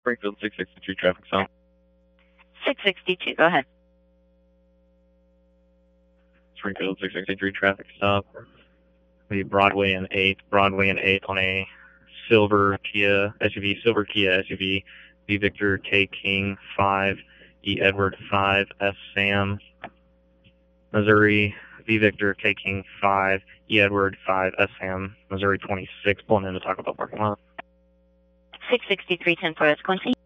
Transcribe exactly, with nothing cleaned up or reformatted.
Springfield six sixty-three traffic stop. six sixty-two, go ahead. Springfield six sixty-three traffic stop. The Broadway and eight, Broadway and eight on a silver Kia S U V, silver Kia S U V, V Victor K King five, E Edward five, S Sam, Missouri, V Victor K King five, E Edward five, S Sam, Missouri twenty-six, pulling into Taco Bell parking lot. six sixty-three, ten four, S Quincy.